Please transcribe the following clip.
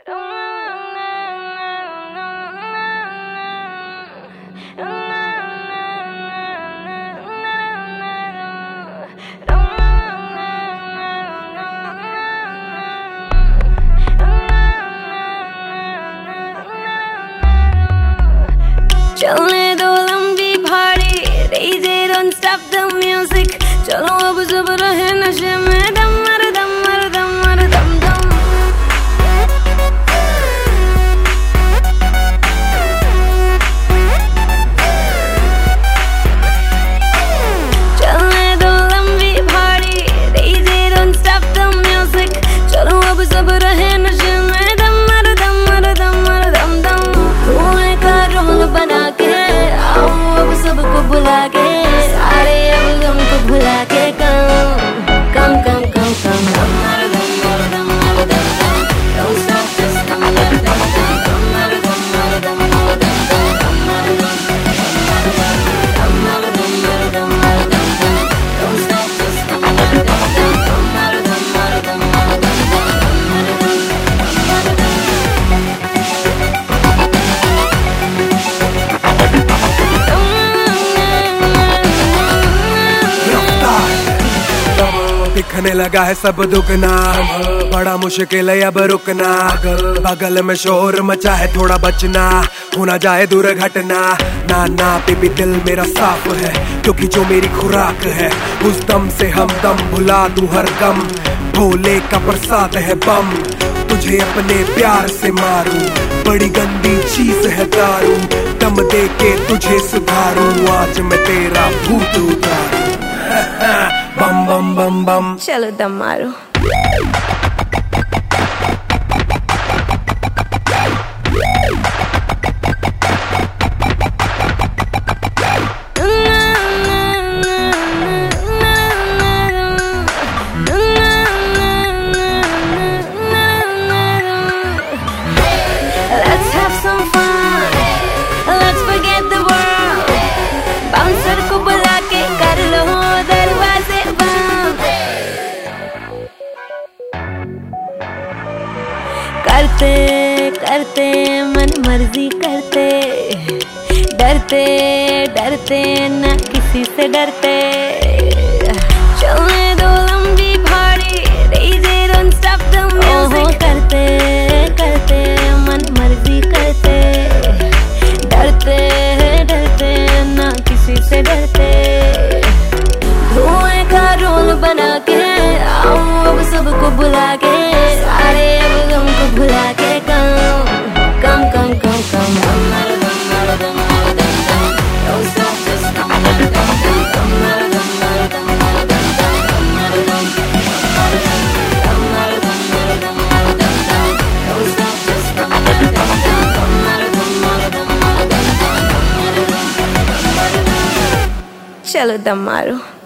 चलने दो लंबी भाड़ी, DJ don't stop the music. चलो अब सब रहे नशे में, दम मार दम मार दम मार दम दम। चलने दो लंबी भाड़ी, DJ don't stop the music. चलो अब सब रहे नशे में, दम मार दम मार दम मार दम दम। धुएं का रोल बना के आओ अब सबको बुला के, सारे अब गम को भुला के कम कम कम कम कम दम मार दम मार दम मार दम दम। Don't stop this dum dum dum dum dum मार दम मार दम मार दम दम दम मार दम दम मार दम मार दम दम। Don't stop this dum dum dum dum dum मार दम मार दम मार दम दम मार दम। दिखने लगा है सब दुगना, बड़ा मुश्किल है अब रुकना। बगल में शोर मचा है, थोड़ा बचना, हो ना जाए दुर्घटना। ना ना बेबी दिल मेरा साफ है, क्योंकि जो मेरी खुराक है उस दम से हम दम भुला दूं हर गम। भोले का प्रसाद है बम, तुझे अपने प्यार से मारूं, बड़ी गंदी चीज है दारू। दम दे के तुझे सुधारूं, आज मैं तेरा भूत उतारूं। बम बम बम बम, चलो दम मारो। Let's have some fun, let's forget the world। Bouncer को बुला के कर लो दरवाजे बंद। करते करते मन मर्जी करते, डरते डरते न किसी से डरते। चलने दो लंबी भाड़ी, DJ don't stop the music. करते करते मन मर्जी करते, डरते डरते न किसी से डरते। धुएं का रोल बना के आओ अब सबको बुला के, सारे अब गम को भुला के कम कम कम कम कम दम मार दम मार दम मार दम दम। Don't stop this dum dum dum dum dum मार दम मार दम मार दम दम मार दम दम मार दम मार दम दम। Don't stop this dum dum dum dum dum मार दम मार दम मार दम दम मार दम। चलो दम मारो।